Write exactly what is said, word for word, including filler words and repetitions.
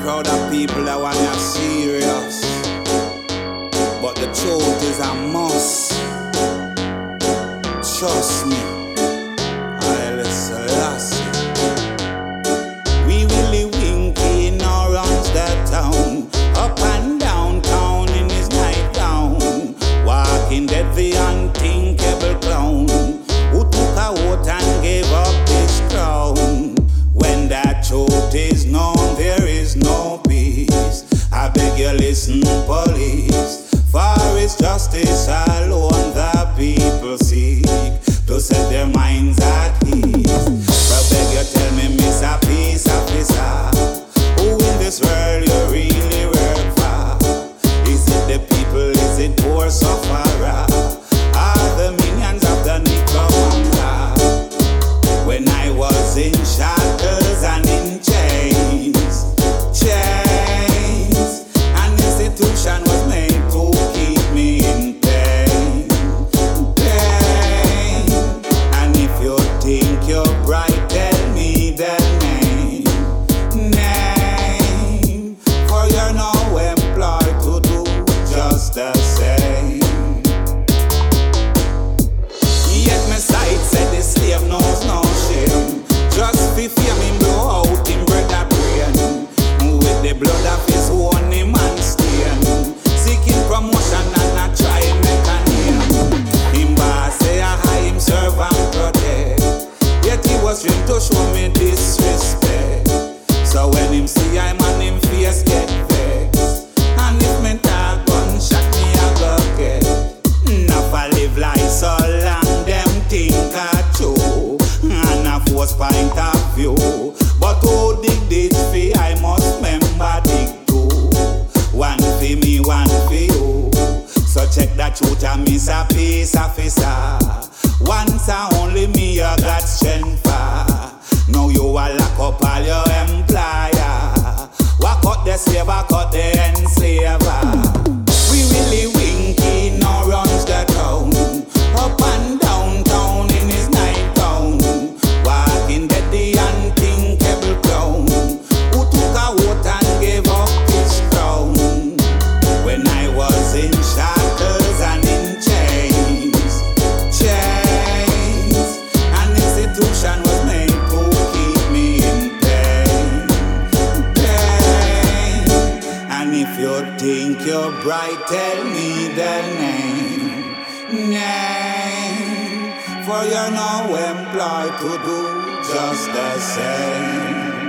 crowd of people that want you serious, but the truth is I must. Trust me, Haile Selassie. We really winky now runs that town, up and down town in his nightgown, walking dead the unthinkable clown, who took a vote and gave up his crown. When that truth is known, there is no peace. I beg you listen, police, for it's justice alone the people seek, to set their minds at ease. But beg you tell me, Mister Peace Officer, who in this world you really work for? Is it the people, is it poor sufferer, are the minions of the Nicaraguan? When I was in shackles and in chains, chains, an institution was made to keep me in pain, pain. And if you think you're bright, tell me the name, name, for you're now employed to do just the same. Yet my sight said the slave knows no shame, just fi fear him blow out him brother brain, with the blood of his own him and stain, seeking promotion and not try make a name. Him boss say I high him serve and protect, yet he was trying to show me disrespect. So when him see I'm on him face get vexed, and if me talk gunshot me I go get. Enough I live like so long them think I true, and a force point of view. But who dig this fi I must remember dig too. One fi me, one fi you. So check that truth and miss a peace officer. Once and only me you got strength for. Now you a lock up all your employer. Walk out the slave, walk out the enslaver. We really winky now runs the town, up and down town in his nightgown, walking dead the unthinkable clown, who took a vote and gave up his crown. When I was in shackles and in chains, chains, an institution was made to keep me in pain, pain. And if you think you're bright, tell me the name, name, for you're now employed to do just the same.